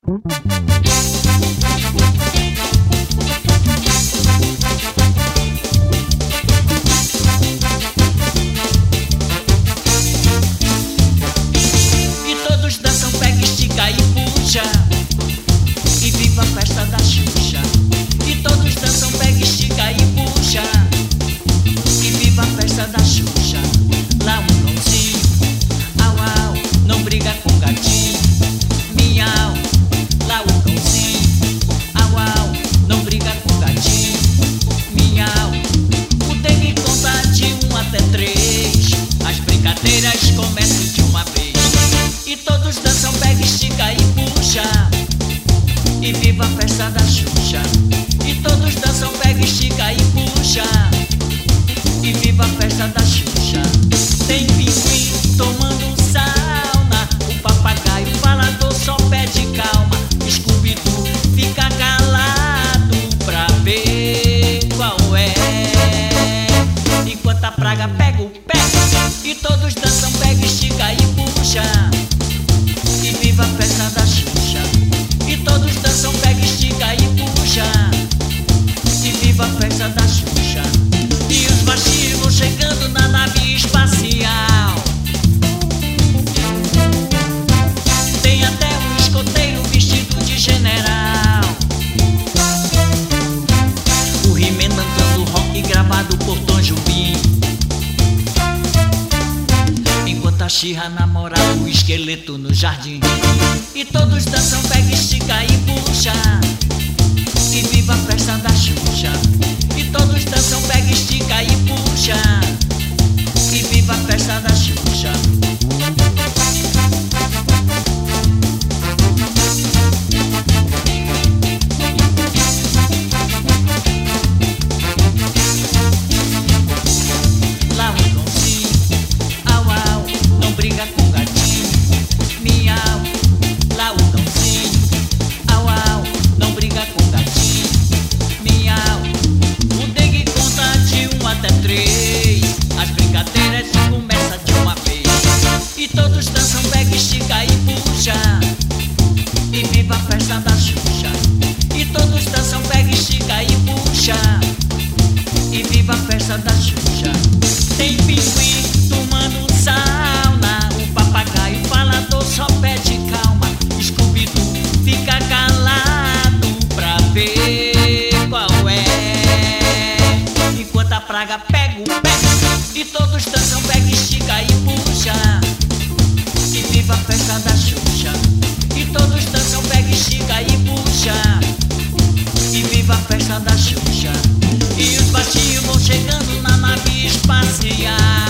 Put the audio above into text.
E todos dançam, pega, estica e puxa, e viva a festa da Xuxa. E todos dançam, pega, estica e puxa, e viva a festa da Xuxa. Lá um cãozinho, au au, não briga com gatinho, miau. Lá o cãozinho, au au, não briga com gatinho, miau. O dengue conta de 1 até 3, as brincadeiras começam de uma vez. E todos dançam, pega, estica e puxa, e viva a festa da Xuxa. E todos dançam, pega, estica e puxa, e viva a festa da Xuxa. Tem pinguim tomando sauna, o papagaio falador só pede calma. Scooby-Doo fica calado pra ver qual é. Enquanto a praga pega o pé, e todos dançam, pega, estica e puxa, e viva a festa da Xuxa. E todos dançam, pega, estica e puxa, e viva a festa da Xuxa. E os baixinhos vão chegando na nave espacial. Tem até um escoteiro vestido de general. O He-Man cantando rock gravado por Tom Jobim, enquanto a She-Ra namora o esqueleto no jardim. E todos dançam, pega, estica e puxa, e viva a festa da Xuxa. E todos dançam, pega, estica e puxa, e viva a festa da Xuxa. Lá um cãozinho, au au, não briga com gatinho, miau. Lá o cãozinho, au au, não briga com gatinho, miau. O dengue conta de 1 até 3, as brincadeiras começam de uma vez. E todos dançam, pega, estica e puxa, e viva a festa da Xuxa. E todos dançam, pega, estica e puxa, e viva a festa da Xuxa. Tem pinguim tomando sauna, o papagaio falador só pede calma. Scooby-Doo fica calado pra ver qual é. Enquanto a praga pega o pé, e todos dançam, pega, estica e puxa, e viva a festa da Xuxa. E todos dançam, pega, estica e puxa, e viva a festa da Xuxa. E os baixinhos vão chegando na nave espacial.